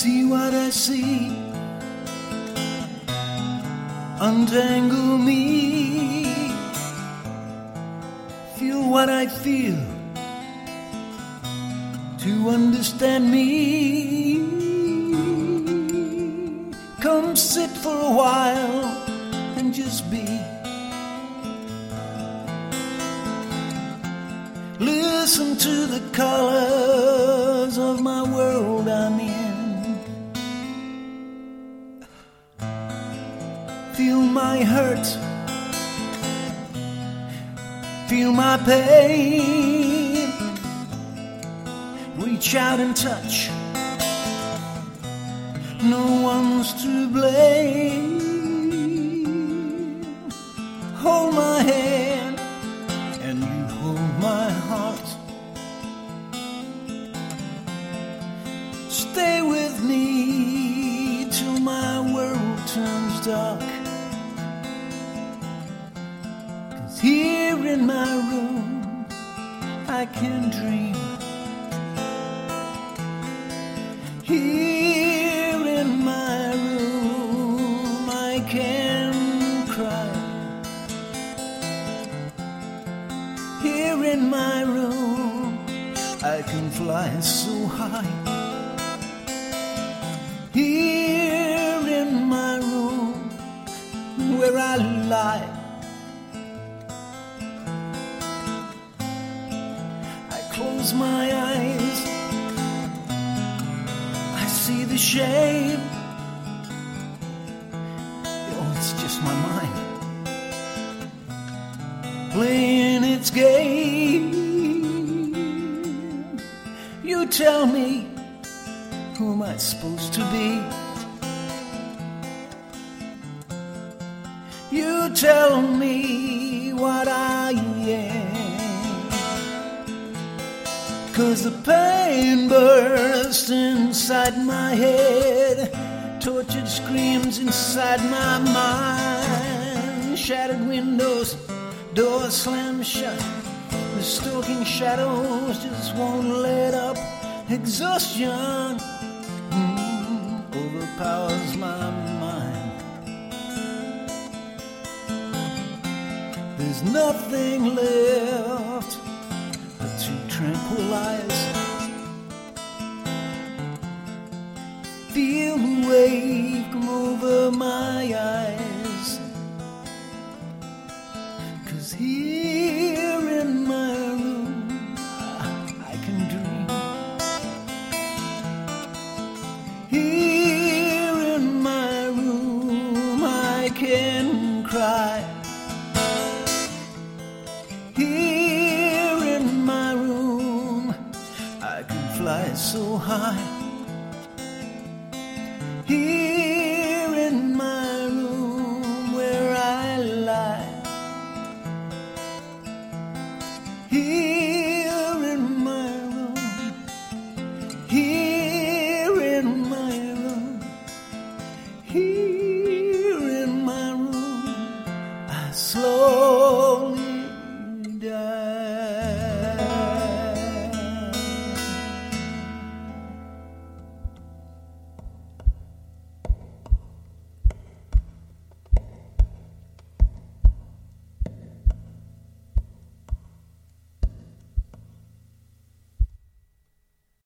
See what I see, untangle me. Feel what I feel, to understand me. Come sit for a while and just be. Listen to the colors of my world I'm in. Feel my hurt, feel my pain. Reach out and touch, no one's to blame. Hold my hand and you hold my heart. Stay with me till my world turns dark. 'Cause here in my room I can dream. Here in my room I can cry. Here in my room I can fly so high. Here in my room where I lie, I close my eyes, I see the shame. Oh, it's just my mind playing its game. You tell me, who am I supposed to be? You tell me what I am. 'Cause the pain bursts inside my head, tortured screams inside my mind. Shattered windows, doors slammed shut. The stalking shadows just won't let up. Exhaustion overpowers my mind. There's nothing left but to tranquilize. Feel the wave come over my eyes. 'Cause here in my room I can dream. Here in my room I can cry. Here in my room I can fly so high.